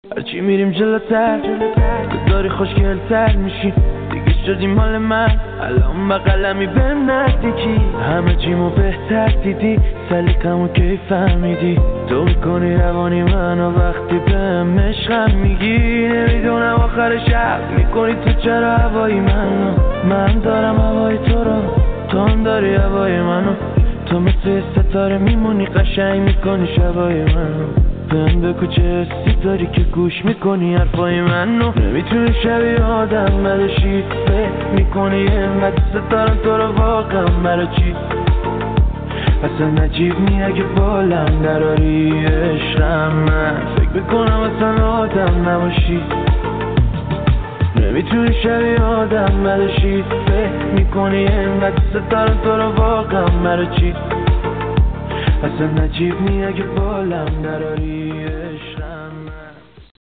هرچی میریم جلوتر تو داری خوشگلتر میشی دیگه شدی مال من الان بقلمی بهم نزدیکی همه چیمو بهتر دیدی سلیقمو کی فهمیدی تو میکنی روانی منو وقتی بهم عشقم میگی نمیدونم آخر شب میکنی تو چرا هوای منو من دارم هوای تو رو تو هم داری هوای منو تو مثل ستاره میمونی قشنگ میکنی شبای منو بهم بگو چه حسی داری که گوش میکنی حرفای منو نمیتونی شبیه آدم برشی فکر میکنی اینقدر ستارم تو رو واقعا برای چی اصلا عجیب نی اگه بالم دراری عشقم من فکر میکنم اصلا آدم نباشی نمیتونی شبیه آدم برشی فکر میکنی اینقدر ستارم تو رو واقعا برای چی اصلا عجیب نی اگه بالم دراری